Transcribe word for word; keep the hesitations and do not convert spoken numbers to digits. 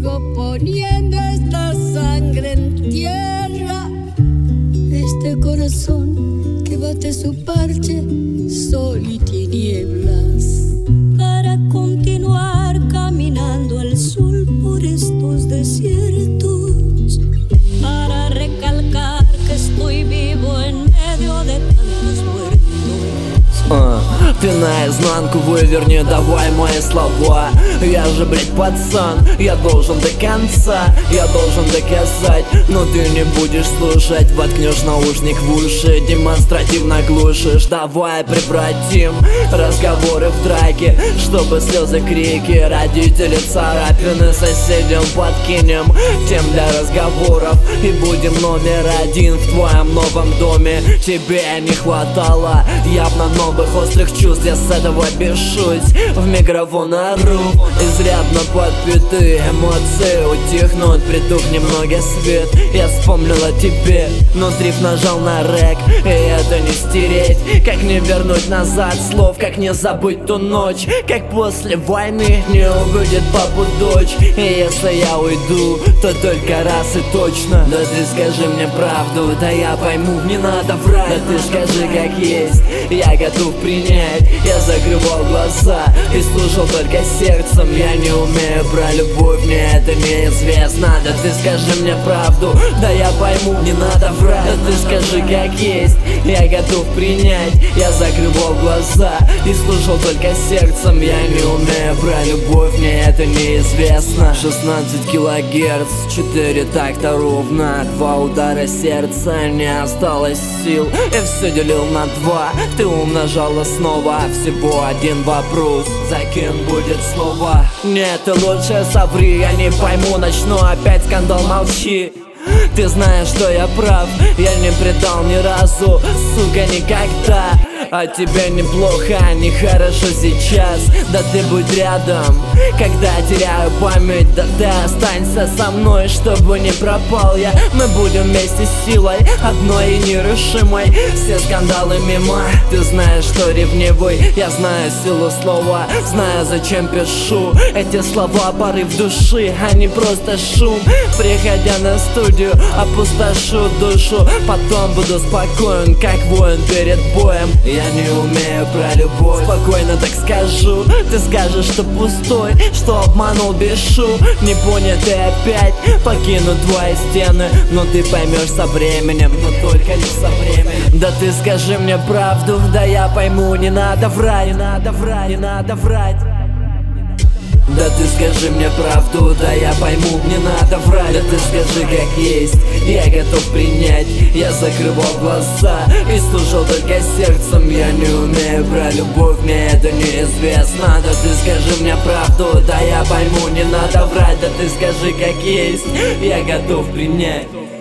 Sigo poniendo esta sangre en tierra, este corazón que bate su parche, sol y tinieblas, para continuar caminando al sol por estos desiertos, para recalcar que estoy vivo en medio de tantos muertos. Uh, ты наизнанку выверни, давай мои слова. Я же, блядь, пацан, я должен до конца, я должен доказать, но ты не будешь слушать. Воткнешь наушник в уши, демонстративно глушишь. Давай превратим разговоры в драки, чтобы слезы, крики, родители, царапины соседям подкинем тем для разговоров. И будем номер один в твоем новом доме. Тебе не хватало явно новых острых чувств, я с этого бешусь, в микрофон ору. Изрядно подпитые эмоции утихнут, притух немного свет. Я вспомнил о тебе, но дрифт нажал на рэк, и это не стереть. Как не вернуть назад слов, как не забыть ту ночь, как после войны не увидит папу дочь. И если я уйду, то только раз и точно. Да ты скажи мне правду, да я пойму, не надо врать. Да ты скажи как есть, я готов принять. Я закрывал глаза и слушал только сердцем. Я не умею про любовь, мне это неизвестно. Да ты скажи мне правду, да я пойму, не надо врать. Да ты скажи как есть, я готов принять. Я закрывал глаза и слушал только сердцем. Я не умею про любовь, мне это неизвестно. шестнадцать килогерц, четыре такта ровно, два удара сердца, не осталось сил. Я все делил на два, ты умножала снова. Всего один вопрос, за кем будет слово? Нет, ты лучше соври, я не пойму, начну опять скандал, молчи. Ты знаешь, что я прав, я не предал ни разу, сука, никогда. А тебе неплохо, нехорошо сейчас, да ты будь рядом, когда теряю память. Да ты останься со мной, чтобы не пропал я. Мы будем вместе с силой одной и нерушимой. Все скандалы мимо, ты знаешь, что ревнивый. Я знаю силу слова, знаю, зачем пишу эти слова, порыв души, а не просто шум. Приходя на студию, опустошу душу, потом буду спокоен, как воин перед боем. Я не умею про любовь, спокойно так скажу. Ты скажешь, что пустой, что обманул без шу. Не понятый опять покину твои стены, но ты поймешь со временем, но только лишь со временем. Да ты скажи мне правду, да я пойму, не надо врать, не надо врать, не надо врать. Да ты скажи мне правду, да я пойму, не надо врать. Да ты скажи как есть, я готов принять. Я закрывал глаза и слушал только сердцем. Я не умею про любовь, мне это неизвестно. Да ты скажи мне правду, да я пойму, не надо врать. Да ты скажи как есть, я готов принять.